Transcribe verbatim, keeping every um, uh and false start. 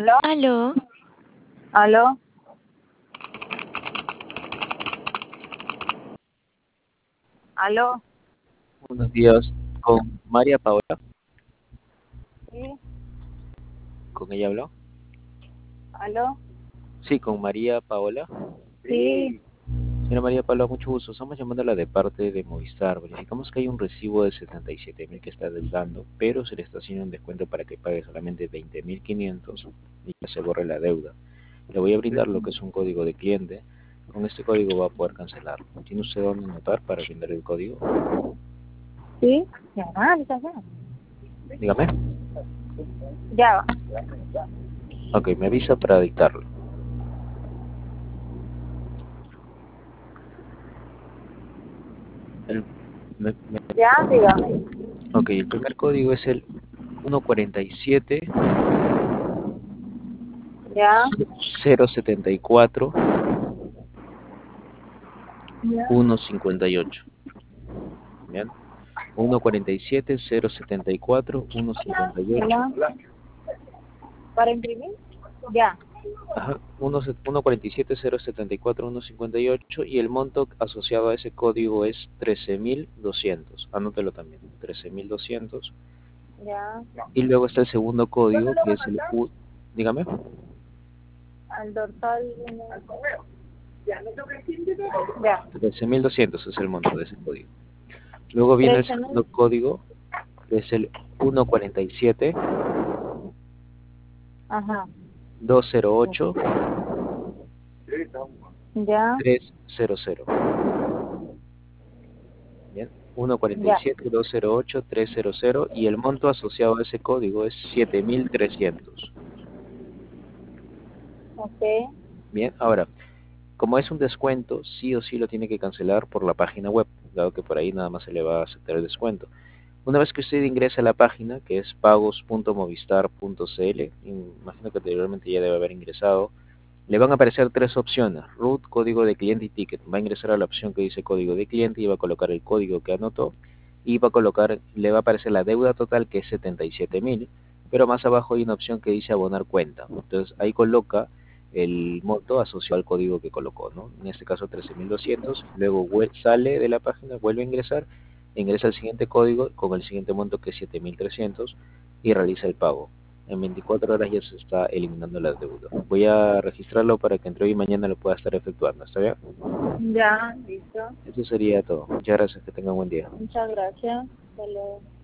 ¿Aló? Aló, ¿Aló? ¿Aló? Buenos días, con María Paola, ¿Sí? ¿con ella habló? ¿Aló? Sí, con María Paola. Sí. Señora María Paola, mucho gusto. Estamos llamándola de parte de Movistar. Verificamos que hay un recibo de setenta y siete mil que está deudando, pero se le está haciendo un descuento para que pague solamente veinte mil quinientos y que se borre la deuda. Le voy a brindar lo que es un código de cliente. Con este código va a poder cancelarlo. ¿Tiene usted dónde anotar para brindar el código? ¿Sí? Ya va, ya va. Dígame. Ya va. Ok, me avisa para dictarlo. El- me- me- Ya, dígame. ok, el primer código es el uno cuarenta y siete Ya. cero setenta y cuatro Ya. uno cincuenta y ocho. Bien. uno cuarenta y siete cero setenta y cuatro uno cincuenta y ocho. Hola. ¿Para imprimir? Ya. Ajá. uno cuarenta y siete cero setenta y cuatro uno cincuenta y ocho y el monto asociado a ese código es trece mil doscientos. Anótelo también. trece mil doscientos. Ya. Y luego está el segundo código que es el U. Dígame. Al dorsal. Ya. trece mil doscientos es el monto de ese código. Luego viene el trece mil. segundo código que es el uno cuarenta y siete Ajá. dos cero ocho Ya. trescientos. Bien. uno cuarenta y Ya. siete dos cero ocho trescientos y el monto asociado a ese código es siete mil trescientos. Ok. Bien, ahora, como es un descuento, sí o sí lo tiene que cancelar por la página web, dado que por ahí nada más se le va a aceptar el descuento. Una vez que usted ingrese a la página, que es pagos punto movistar punto cl, imagino que anteriormente ya debe haber ingresado, le van a aparecer tres opciones: root, código de cliente y ticket. Va a ingresar a la opción que dice código de cliente y va a colocar el código que anotó y va a colocar, le va a aparecer la deuda total, que es setenta y siete mil, pero más abajo hay una opción que dice abonar cuenta. Entonces ahí coloca el monto asociado al código que colocó, ¿no? En este caso trece mil doscientos, luego sale de la página, vuelve a ingresar, ingresa el siguiente código con el siguiente monto, que es siete mil trescientos, y realiza el pago. En veinticuatro horas ya se está eliminando la deuda. Voy a registrarlo para que entre hoy y mañana lo pueda estar efectuando. ¿Está bien? Ya. Listo. Eso sería todo. Muchas gracias. Que tengan buen día. Muchas gracias. Hasta luego.